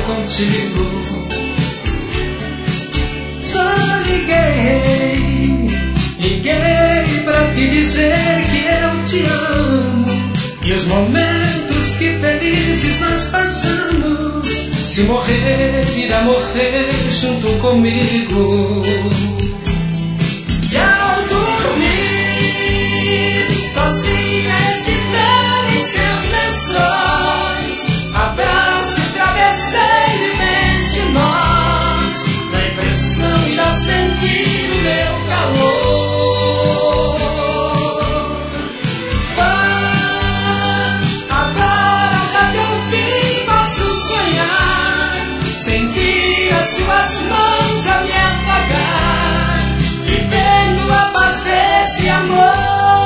contigo. Só liguei pra te dizer que eu te amo. E os momentos que felizes nós passamos, se morrer, irá morrer junto comigo. E ao dormir, sozinha estiver em seus lençóis, abraço o travesseiro e pense em nós. Na impressão irá sentir o meu calor. Suas mãos a me apagar, vivendo a paz desse amor.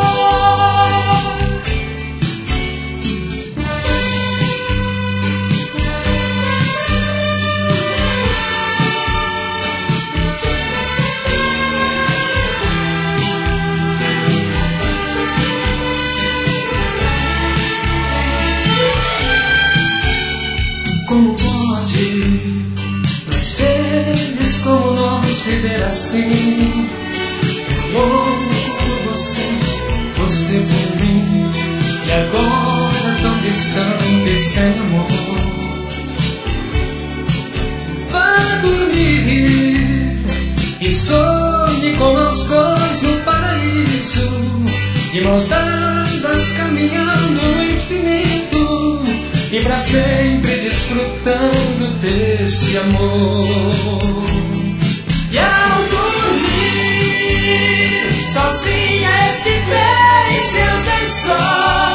Como pode seres como nós viver assim? Eu louco por você, você por mim, e agora tão distante, sem amor. Vá dormir e sonhe com nós dois no paraíso, de mãos dadas caminhando no infinito, e pra sempre desfrutando desse amor. E ao dormir, sozinha estiver em seus lençóis,